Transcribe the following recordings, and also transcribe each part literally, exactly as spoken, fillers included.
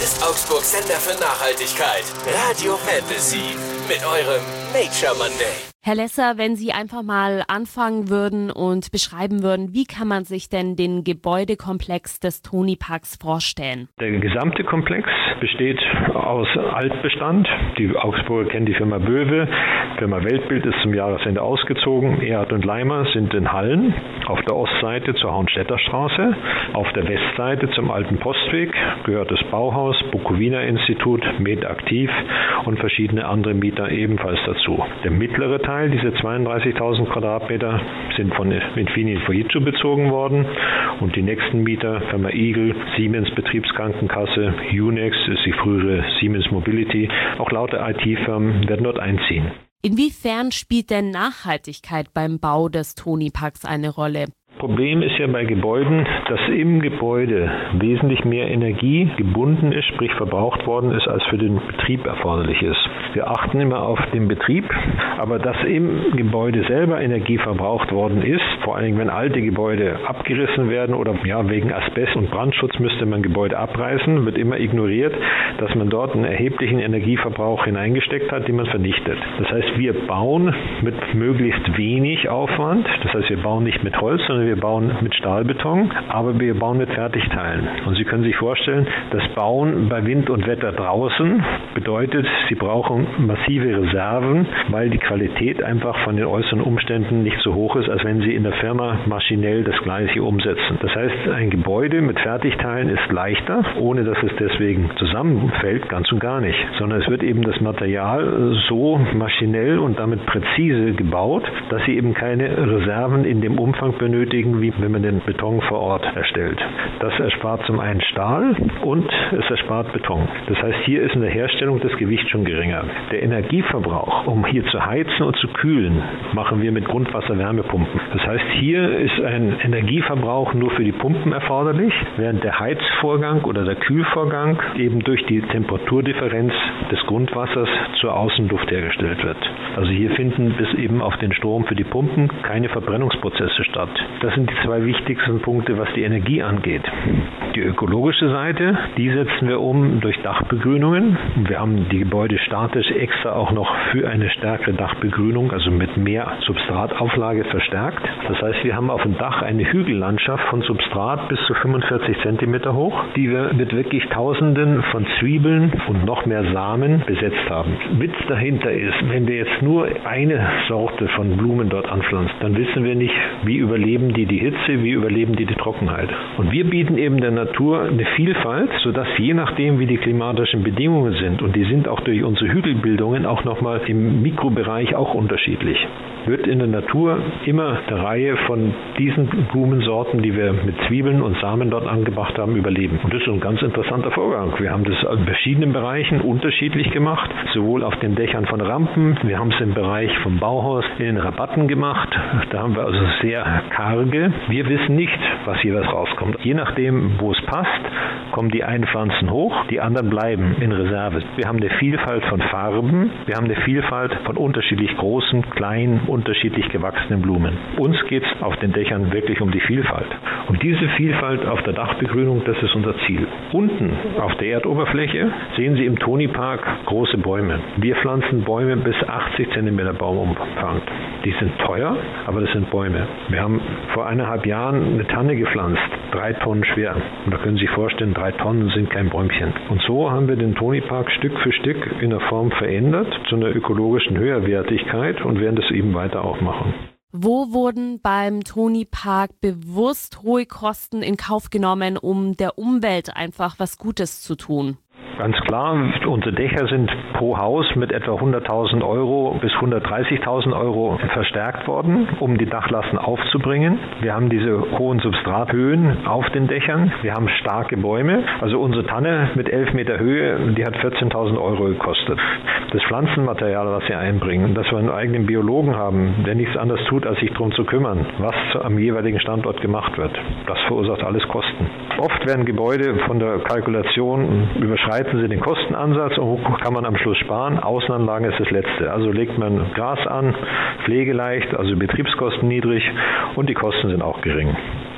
ist Augsburgs Sender für Nachhaltigkeit. Radio Fantasy mit eurem Nature Monday. Herr Lesser, wenn Sie einfach mal anfangen würden und beschreiben würden, wie kann man sich denn den Gebäudekomplex des Toni-Parks vorstellen? Der gesamte Komplex besteht aus Altbestand. Die Augsburger kennen die Firma Böwe. Firma Weltbild ist zum Jahresende ausgezogen. Erhard und Leimer sind in Hallen. Auf der Ostseite zur Hauenstädter Straße. Auf der Westseite zum Alten Postweg gehört das Bauhaus, Bukowina-Institut, MedAktiv und verschiedene andere Mieter ebenfalls dazu. Der mittlere Teil, diese zweiunddreißigtausend Quadratmeter, sind von Infineon Fujitsu bezogen worden. Und die nächsten Mieter, Firma Eagle, Siemens Betriebskrankenkasse, Unex ist die frühere Siemens Mobility. Auch lauter I T-Firmen werden dort einziehen. Inwiefern spielt denn Nachhaltigkeit beim Bau des Toni-Parks eine Rolle? Problem ist ja bei Gebäuden, dass im Gebäude wesentlich mehr Energie gebunden ist, sprich verbraucht worden ist, als für den Betrieb erforderlich ist. Wir achten immer auf den Betrieb, aber dass im Gebäude selber Energie verbraucht worden ist, vor allen Dingen wenn alte Gebäude abgerissen werden oder ja, wegen Asbest und Brandschutz müsste man Gebäude abreißen, wird immer ignoriert, dass man dort einen erheblichen Energieverbrauch hineingesteckt hat, den man vernichtet. Das heißt, wir bauen mit möglichst wenig Aufwand, das heißt, wir bauen nicht mit Holz, sondern wir bauen mit Stahlbeton, aber wir bauen mit Fertigteilen. Und Sie können sich vorstellen, das Bauen bei Wind und Wetter draußen bedeutet, Sie brauchen massive Reserven, weil die Qualität einfach von den äußeren Umständen nicht so hoch ist, als wenn Sie in der Firma maschinell das Gleiche umsetzen. Das heißt, ein Gebäude mit Fertigteilen ist leichter, ohne dass es deswegen zusammenfällt, ganz und gar nicht, sondern es wird eben das Material so maschinell und damit präzise gebaut, dass Sie eben keine Reserven in dem Umfang benötigen, wie wenn man den Beton vor Ort erstellt. Das erspart zum einen Stahl und es erspart Beton. Das heißt, hier ist in der Herstellung das Gewicht schon geringer. Der Energieverbrauch, um hier zu heizen und zu kühlen, machen wir mit Grundwasser-Wärmepumpen. Das heißt, hier ist ein Energieverbrauch nur für die Pumpen erforderlich, während der Heizvorgang oder der Kühlvorgang eben durch die Temperaturdifferenz des Grundwassers zur Außenluft hergestellt wird. Also hier finden bis eben auf den Strom für die Pumpen keine Verbrennungsprozesse statt. Das sind die zwei wichtigsten Punkte, was die Energie angeht. Die ökologische Seite, die setzen wir um durch Dachbegrünungen. Wir haben die Gebäude statisch extra auch noch für eine stärkere Dachbegrünung, also mit mehr Substratauflage verstärkt. Das heißt, wir haben auf dem Dach eine Hügellandschaft von Substrat bis zu fünfundvierzig Zentimeter hoch, die wir mit wirklich Tausenden von Zwiebeln und noch mehr Samen besetzt haben. Witz dahinter ist, wenn wir jetzt nur eine Sorte von Blumen dort anpflanzen, dann wissen wir nicht, wie überleben die die Hitze, wie überleben die die Trockenheit. Und wir bieten eben der Natur eine Vielfalt, sodass je nachdem, wie die klimatischen Bedingungen sind, und die sind auch durch unsere Hügelbildungen auch nochmal im Mikrobereich auch unterschiedlich, wird in der Natur immer eine Reihe von diesen Blumensorten, die wir mit Zwiebeln und Samen dort angebracht haben, überleben. Und das ist ein ganz interessanter Vorgang. Wir haben das in verschiedenen Bereichen unterschiedlich gemacht, sowohl auf den Dächern von Rampen, wir haben es im Bereich vom Bauhaus in den Rabatten gemacht. Da haben wir also sehr karge. Wir wissen nicht, was jeweils rauskommt. Je nachdem, wo es passt, kommen die einen Pflanzen hoch, die anderen bleiben in Reserve. Wir haben eine Vielfalt von Farben, wir haben eine Vielfalt von unterschiedlich großen, kleinen, unterschiedlich gewachsenen Blumen. Uns geht es auf den Dächern wirklich um die Vielfalt. Und diese Vielfalt auf der Dachbegrünung, das ist unser Ziel. Unten auf der Erdoberfläche sehen Sie im Toni-Park große Bäume. Wir pflanzen Bäume bis achtzig Zentimeter Baumumfang. Die sind teuer, aber das sind Bäume. Wir haben vor eineinhalb Jahren eine Tanne gepflanzt, drei Tonnen schwer. Und da können Sie sich vorstellen, drei Tonnen sind kein Bäumchen. Und so haben wir den Toni-Park Stück für Stück in der Form verändert zu einer ökologischen Höherwertigkeit und werden das eben weiter auch machen. Wo wurden beim Toni-Park bewusst hohe Kosten in Kauf genommen, um der Umwelt einfach was Gutes zu tun? Ganz klar, unsere Dächer sind pro Haus mit etwa hunderttausend Euro bis hundertdreißigtausend Euro verstärkt worden, um die Dachlasten aufzubringen. Wir haben diese hohen Substrathöhen auf den Dächern. Wir haben starke Bäume. Also unsere Tanne mit elf Meter Höhe, die hat vierzehntausend Euro gekostet. Das Pflanzenmaterial, was wir einbringen, dass wir einen eigenen Biologen haben, der nichts anderes tut, als sich darum zu kümmern, was am jeweiligen Standort gemacht wird. Das verursacht alles Kosten. Oft werden Gebäude von der Kalkulation überschreiten sie den Kostenansatz und kann man am Schluss sparen. Außenanlagen ist das Letzte. Also legt man Gras an, pflegeleicht, also Betriebskosten niedrig und die Kosten sind auch gering.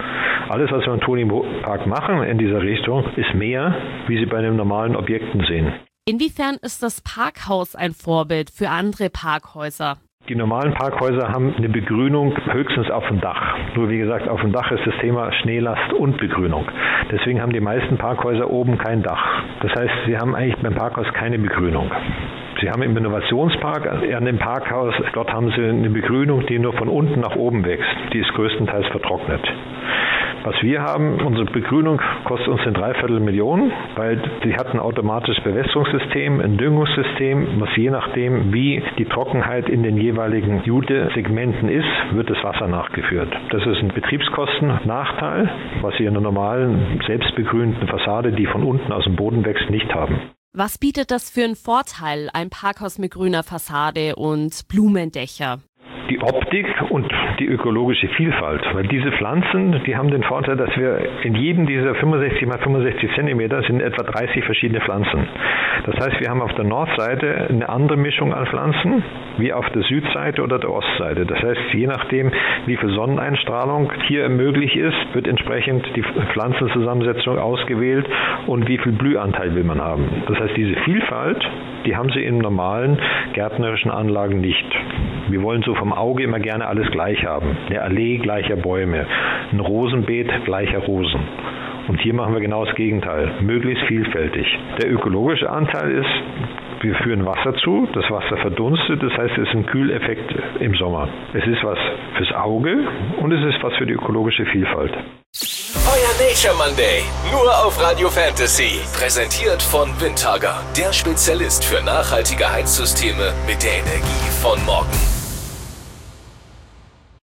Alles, was wir im Toni-Park machen in dieser Richtung, ist mehr, wie Sie bei den normalen Objekten sehen. Inwiefern ist das Parkhaus ein Vorbild für andere Parkhäuser? Die normalen Parkhäuser haben eine Begrünung höchstens auf dem Dach. Nur wie gesagt, auf dem Dach ist das Thema Schneelast und Begrünung. Deswegen haben die meisten Parkhäuser oben kein Dach. Das heißt, sie haben eigentlich beim Parkhaus keine Begrünung. Sie haben im Innovationspark, an dem Parkhaus, dort haben sie eine Begrünung, die nur von unten nach oben wächst. Die ist größtenteils vertrocknet. Was wir haben, unsere Begrünung kostet uns eine Dreiviertel Million, weil sie hat ein automatisches Bewässerungssystem, ein Düngungssystem, was je nachdem, wie die Trockenheit in den jeweiligen Jute-Segmenten ist, wird das Wasser nachgeführt. Das ist ein Betriebskostennachteil, was Sie in einer normalen, selbstbegrünten Fassade, die von unten aus dem Boden wächst, nicht haben. Was bietet das für einen Vorteil, ein Parkhaus mit grüner Fassade und Blumendächer? Die Optik und die ökologische Vielfalt, weil diese Pflanzen, die haben den Vorteil, dass wir in jedem dieser fünfundsechzig mal fünfundsechzig Zentimeter sind etwa dreißig verschiedene Pflanzen. Das heißt, wir haben auf der Nordseite eine andere Mischung an Pflanzen wie auf der Südseite oder der Ostseite. Das heißt, je nachdem, wie viel Sonneneinstrahlung hier möglich ist, wird entsprechend die Pflanzenzusammensetzung ausgewählt und wie viel Blühanteil will man haben. Das heißt, diese Vielfalt, die haben Sie in normalen gärtnerischen Anlagen nicht. Wir wollen so vom Auge immer gerne alles gleich haben. Eine Allee gleicher Bäume, ein Rosenbeet gleicher Rosen. Und hier machen wir genau das Gegenteil, möglichst vielfältig. Der ökologische Anteil ist, wir führen Wasser zu, das Wasser verdunstet, das heißt, es ist ein Kühleffekt im Sommer. Es ist was fürs Auge und es ist was für die ökologische Vielfalt. Euer Nature Monday, nur auf Radio Fantasy. Präsentiert von Windhager, der Spezialist für nachhaltige Heizsysteme mit der Energie von morgen.